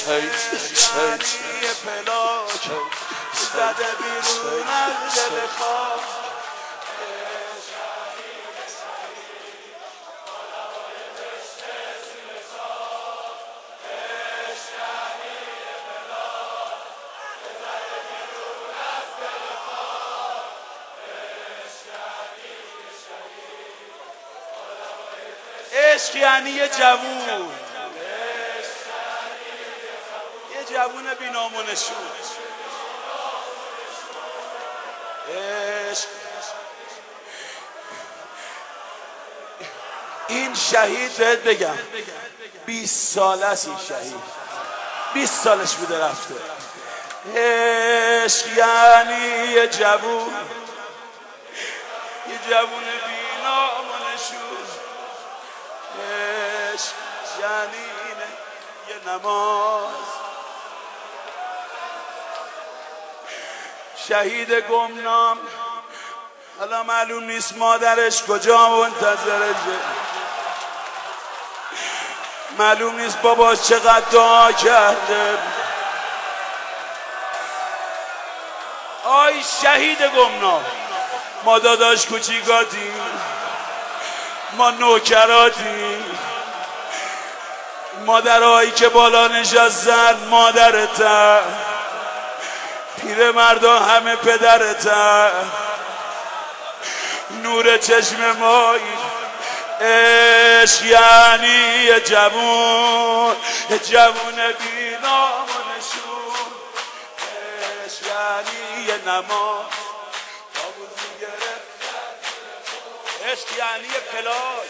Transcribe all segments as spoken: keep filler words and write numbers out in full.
شهری پلاک زده بیرون از دل خاک. عشق یعنی یه جوون، یه جوون بی‌نام-و-نشون. عشق این شهید بهت بگم بیست ساله است، این شهید بیست سالش بوده رفته. عشق یعنی یه جوون، یه جوون بی‌نام-و-نشون. عشق یعنی اینه یه نماز. شهید گمنام حالا معلوم نیست مادرش کجا منتظرشه، معلوم نیست باباش چقدر دعا کرده. آی شهید گمنام، ما داداش کوچیکاتیم، ما نوکراتیم، مادرهایی که بالا نشستن مادرتن، پیر مردا همه پدرتن، نور چشم مایی. عشق یعنی یه جوون، یه جوون بی‌نام-و-نشون. عشق یعنی یه نماز تابوزی گرفت. عشق یعنی یه پلاک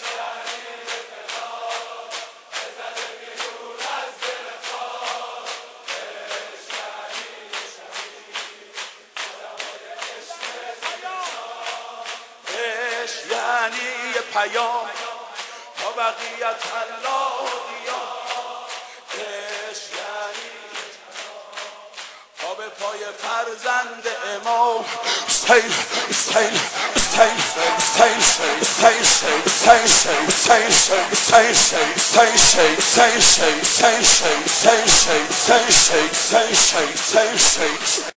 یعنی یه پیام تا بقیت الله و قیام. عشق یعنی تا به پای فرزند امام حسین حسین حسین حسین حسین حسین حسین حسین حسین حسین